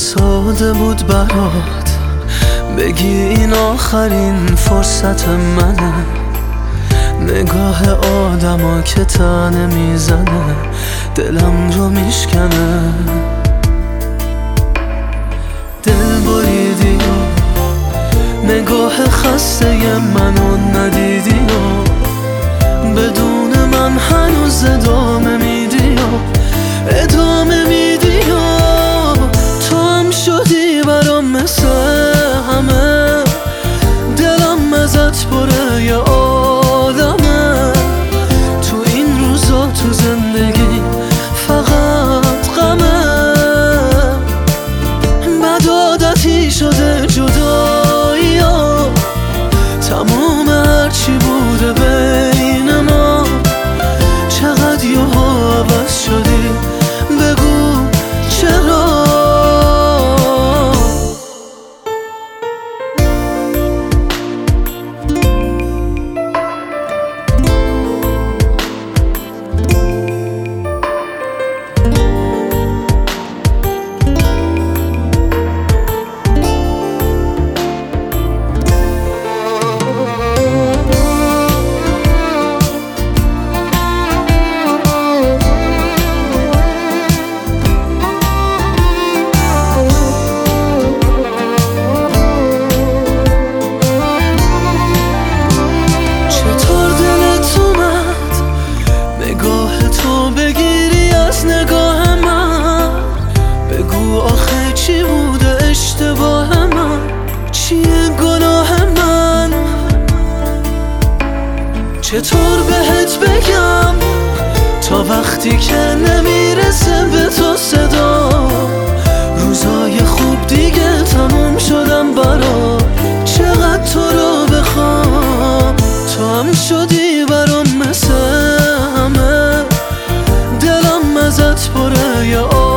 ساده بود برات بگی این آخرین فرصت منه، نگاه آدما که تنه میزنه دلم رو میشکنه. دل بریدی و نگاه خسته منو ندیدی و بدون من هنوز ادامه میدی و ادامه میدی و تو هم شدی برام مثل همه، دلم ازت پره یه عالمه. تو این روزا تو زندگی فقط غمه، بد عادتی شده جدایی ها، تموم هرچی بوده بین ما. چقدر یهو عوض شدی بگو چرا؟ بگیری از نگاه من بگو آخه چی بوده اشتباه من، چیه گناه من؟ چطور بهت بگم تا وقتی که نمیرسه به تو صدا، روزای خوب دیگه تموم شدم برات، چقدر تو رو بخوام. تو هم شدی برام مثل همه، دلم ازت پره یه